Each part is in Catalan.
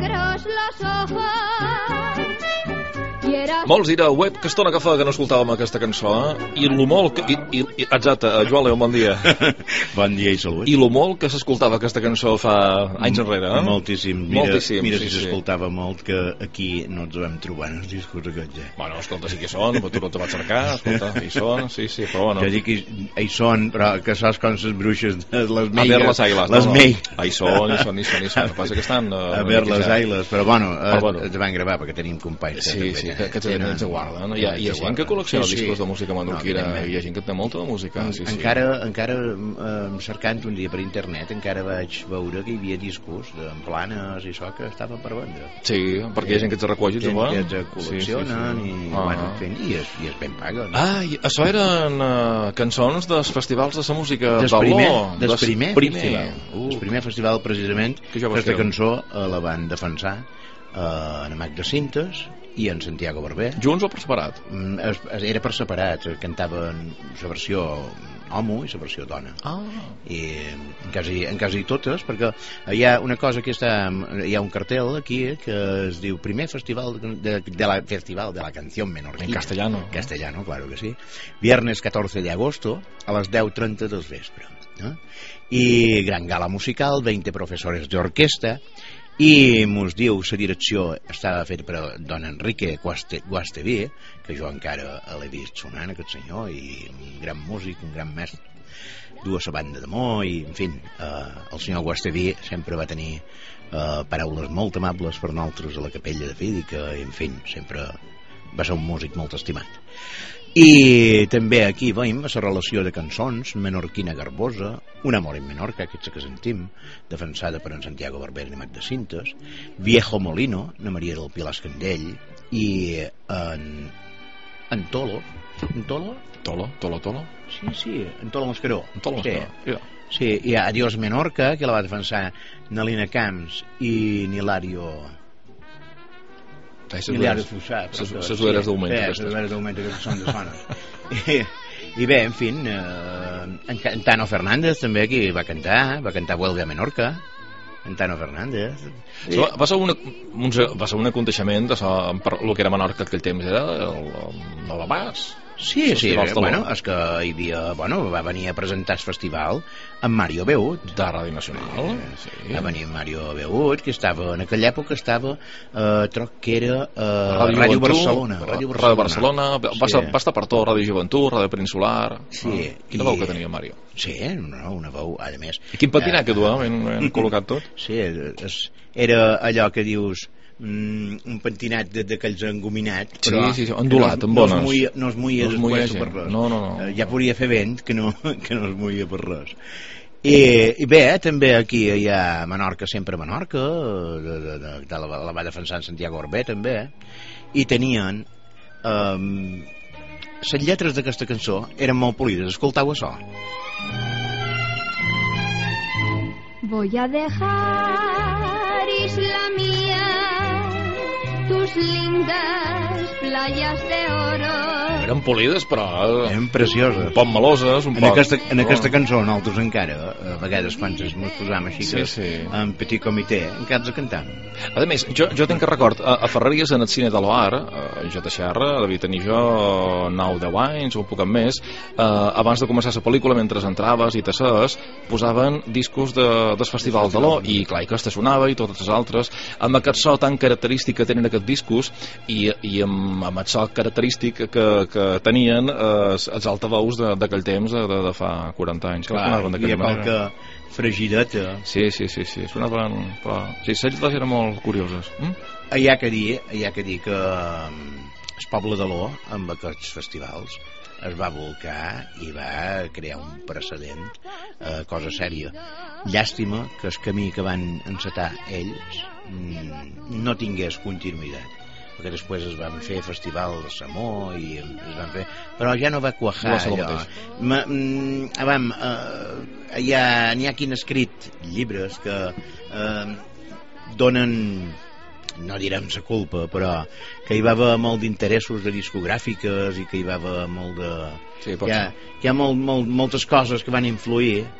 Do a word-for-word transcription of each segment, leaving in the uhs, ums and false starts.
negros los ojos. Molts dirà, web, que estona que fa que no escoltàvem aquesta cançó, eh? I lo molt que... I, i, i, exacte, Joan León, bon dia. Bon dia i salut. I lo molt que s'escoltava aquesta cançó fa anys enrere, eh? Moltíssim. Mira, Moltíssim, mira sí, si sí. s'escoltava molt, que aquí no ens vam trobar en els discos aquests, eh? Bueno, escolta, sí que hi són, però tu no te vas cercar, escolta, hi són, sí, sí, però bueno. Jo dic que hi són, però que saps com les bruixes de les A ver les ailes, les no, no. meigues. Ah, hi són, hi són, hi són, hi són. El que passa que estan... Uh, A ver les ailes, però bueno, Però bueno. ens van gravar perquè tenim companys. Sí, sí, que, que tenen, ens guarden. Hi ha, hi ha gent que col·lecciona discos de música menorquina, no, hi ha gent que té molta de música. Sí, sí. Encara, encara eh, cercant un dia per internet, encara vaig veure que hi havia discos en planes i això que estaven per vendre. Sí, perquè hi ha gent que els recull, gent que els col·leccionen sí, sí, sí. i, ah. bueno, fent, i, es, i es ben paguen. Ah, i això eren uh, cançons dels festivals de la música des d'Aló. Primer, des primer, primer festival. Uh. Des primer festival, precisament, que aquesta cançó eh, la van defensar eh, en Mac de Cintes i en Santiago Barber. Junts o per separat? Mm, es, es, era per separat, cantaven la versió homo i la versió dona. Ah. I en quasi, en quasi totes, perquè hi ha una cosa que està, hi ha un cartel aquí que es diu primer festival de, de la festival de la canción menorquina. En castellano. Castellano, claro que sí. Viernes catorce de agosto a les deu trenta del vespre. ¿No? I gran gala musical, veinte professores d'orquestra, i mos diu la direcció estava feta per don Enrique Guasteví, que jo encara l'he vist sonant, aquest senyor, i un gran músic, un gran mestre, du a la banda d'amor, i en fi, eh, el senyor Guasteví sempre va tenir eh, paraules molt amables per nosaltres a la capella de Fídica, i en fi, sempre va ser un músic molt estimat. I també aquí veiem la relació de cançons, Menorquina Garbosa, Un amor en Menorca, aquesta que sentim, defensada per en Santiago Barber i Mac de Cintes, Viejo Molino, na Maria del Pilar Escandell, i en, en Tolo, en Tolo? Tolo, Tolo, Tolo? Sí, sí, en Tolo Mascaró. En Tolo Mascaró, sí. Yeah. Sí, hi ha Adiós Menorca, que la va defensar Nalina Camps i Nilario... Miliar de Fussat. Les ulleres d'augment. Les ulleres d'augment que són de zones. I, I bé, en fi, eh, en, en Tano Fernández també aquí va cantar, va cantar Vuelve a Menorca. En Tano Fernández. Sí. Va, va, ser una, un, va ser un aconteixement de so, per el que era Menorca aquell temps, era el, el, el Abàs. Sí, sí, bueno, és que hi havia, bueno, va venir a presentar el festival amb Mario Beut de Ràdio Nacional, eh, sí. Va venir Mario Beut, que estava en aquella època estava, eh, troc que era eh, Ràdio, Ràdio Barcelona Ràdio Barcelona, Ràdio Barcelona va, sí. va, va estar per tot, Ràdio Joventut, Ràdio Peninsular. Sí, ah, quina i... veu que tenia Mario? Sí, no, una veu, a més. I quin patinar eh, que duia, ben, ben col·locat tot? Sí, és, era allò que dius Mm, un pentinat d'aquells engominat, però sí, sí, sí, ondulat, no, amb bones. No es mulla, no es mulla, no es mulla per res. No, no, no. Eh, ja podria fer vent que no, que no es mulla per res. I, i bé, també aquí hi ha Menorca, sempre Menorca, de, de, de, de la, la va defensar Santiago Barber també, i tenien um, les lletres d'aquesta cançó eren molt polides. Escoltau això. Voy a dejar isla mía, tus lindas playas de oro. Eren polides, però... Eren precioses. Un poc meloses, un en poc... Aquesta, en aquesta cançó, nosaltres encara, a vegades quan ens posam així sí, que sí. en petit comitè, encara ens cantam. A més, jo, jo tinc que record, a, a Ferreries, en el cine de l'Oar, jo de Xerra, devia tenir jo nou deu anys, o un poc més, eh, abans de començar la pel·lícula, mentre entraves i tasses, posaven discos de, del Festival de l'O, i clar, i aquesta sonava, i totes les altres, amb aquest so tan característic que tenen aquests discos, i, i amb, amb el so característic que, que tenien eh, els altaveus d'aquell temps, de, de fa quaranta anys. Clar, hi ha qualque frigideta. Sí, sí, sí, sí, sonaven... Però... Sí, les lletres eren molt curioses. Mm? Hi ha que dir, hi ha que dir que el poble de l'O, amb aquests festivals, es va volcar i va crear un precedent, eh, cosa sèria. Llàstima que el camí que van encetar ells mm, no tingués continuïtat, perquè després es van fer festival de Samó i es van fer... però ja no va quajar no allò. Ma, mm, avam, eh, hi ha, n'hi ha qui han escrit llibres que eh, donen, no direm la culpa, però que hi va haver molt d'interessos de discogràfiques i que hi va haver molt de... Sí, hi ha, hi ha molt, molt, moltes coses que van influir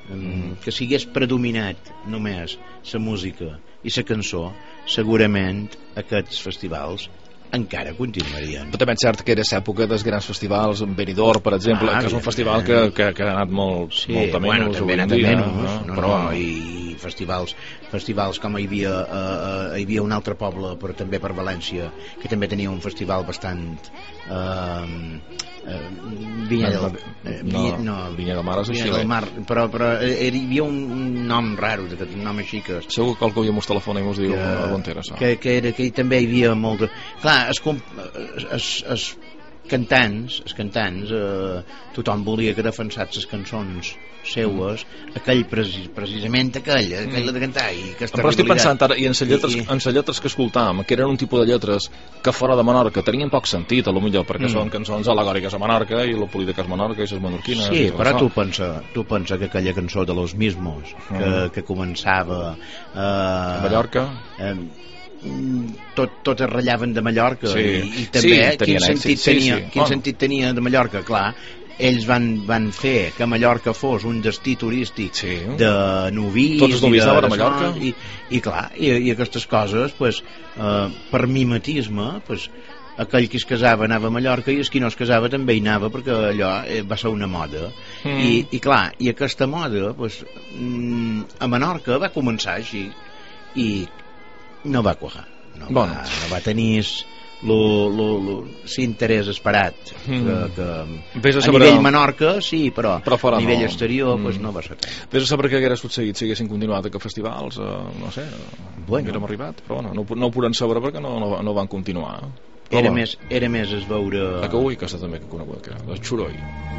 mm. que si hagués predominat només la música i la cançó, segurament aquests festivals encara continuarien. Però també és cert que era l'època dels grans festivals, Benidorm, per exemple, ah, que és un festival que, que, que ha anat molt, sí, molt a menys, bueno, també ha anat a menys, no? No, però... no, i festivals, festivals com hi havia, uh, hi havia un altre poble, però també per València, que també tenia un festival bastant... Uh, uh, Vinya del... Uh, no, no, Vinya del Mar és Vinya del Mar, però, però hi havia un nom raro, un nom així que... Segur que algú hi mos telefona i mos diu on era això. Que, que, era, que també hi havia molt de... Clar, es, es, es cantants, els cantants, eh, tothom volia que defensats les cançons seues, mm. aquell precis, precisament aquell, aquell mm. de cantar i aquesta però estic pensant ara, i en les lletres, I, i... lletres que escoltàvem, que eren un tipus de lletres que fora de Menorca tenien poc sentit, a lo millor, perquè mm. són cançons al·legòriques a Menorca i lo polític és Menorca i les menorquines. Sí, però tu pensa, tu pensa que aquella cançó de Los Mismos que, mm. que començava eh, a Mallorca eh, tot, tot es ratllaven de Mallorca sí. i, i també sí, quin, sentit, sí, tenia, sí. quin oh. sentit tenia de Mallorca, clar, ells van, van fer que Mallorca fos un destí turístic sí. de novís tots els novís anaven a Mallorca i, i clar, i, i aquestes coses pues, eh, per mimetisme pues, aquell que es casava anava a Mallorca i el qui no es casava també hi anava perquè allò eh, va ser una moda mm. I, i clar, i aquesta moda pues, mm, a Menorca va començar així i no va quajar no, bueno. va, no va tenir l'interès esperat mm. que, que a, a nivell Menorca sí, però, però a nivell no. exterior mm. pues, no va ser tant. Vés a saber què hagués succeït si haguessin continuat aquests festivals eh, no sé, bueno. haguérem arribat però bueno, no, no ho podem saber perquè no, no, no van continuar però era, bueno. més, era més es veure a que ui, aquesta també que conegut que era el Xuroi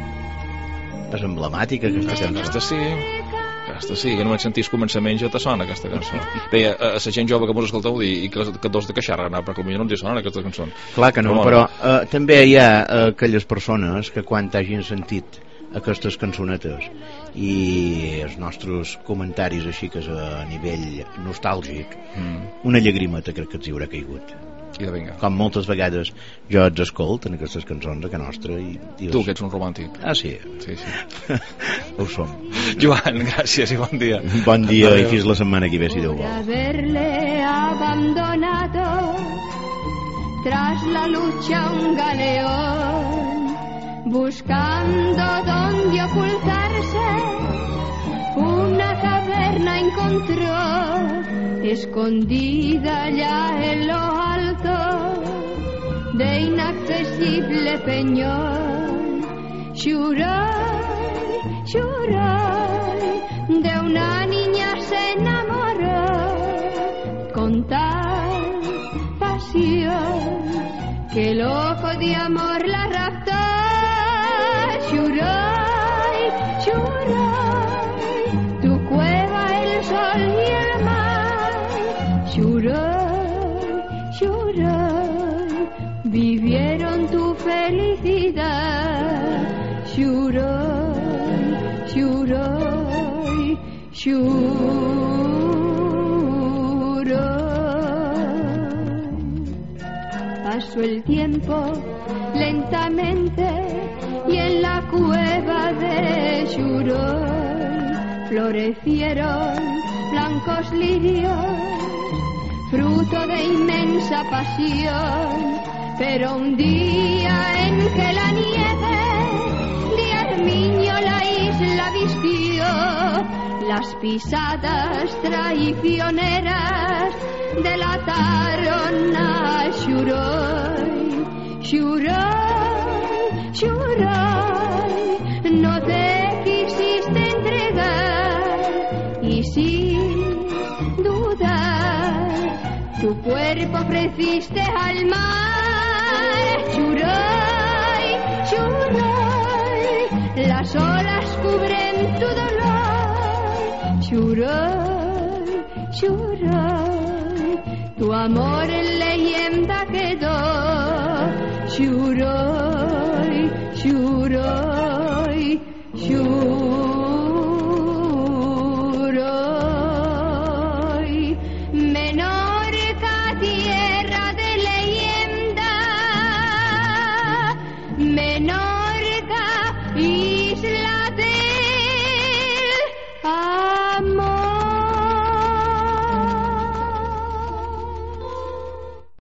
és emblemàtica aquesta cançó aquesta sí aquesta sí, que no vaig sentir el començament ja te sona aquesta cançó deia a la gent jove que mos escolteu dir i que, que dos de queixar anar perquè potser no ens hi sonen aquestes cançons clar que no, però, però eh, també hi ha eh, aquelles persones que quan hagin sentit aquestes cançonetes i els nostres comentaris així que és a nivell nostàlgic mm. una llagrimeta crec que els hi haurà caigut i de vinga. Com moltes vegades jo els escolto en aquestes cançons a que nostra i, i tu que ets un romàntic ah sí, sí, sí. ho som Joan, gràcies i bon dia bon dia i fins la setmana que ve si Déu vol haberle abandonado tras la lucha un galeón buscando donde ocultarse una caverna encontró escondida ya en lo alto de inaccesible peñón. Xuray, Xuray, de una niña se enamoró con tal pasión que loco de amor la raptó. Xuray, Xuray, tu cueva el sol y el mar. Xuray, Xuray, vivieron tu felicidad. Xuray, Xuray, Xuray. Pasó el tiempo lentamente y en la cueva de Xuray florecieron blancos lirios, fruto de inmensa pasión. Pero un día en que la nieve de Armiño la isla vistió, las pisadas traicioneras delataron a Xuray. Xuray, Xuray, no te quisiste entregar y sin dudar tu cuerpo ofreciste al mar. Xuray, Xuray, las olas cubren tu dolor. Xuray, Xuray, tu amor en leyenda quedó. Xuray, Xuray, Xuray, Menorca, tierra de leyenda, Menorca, isla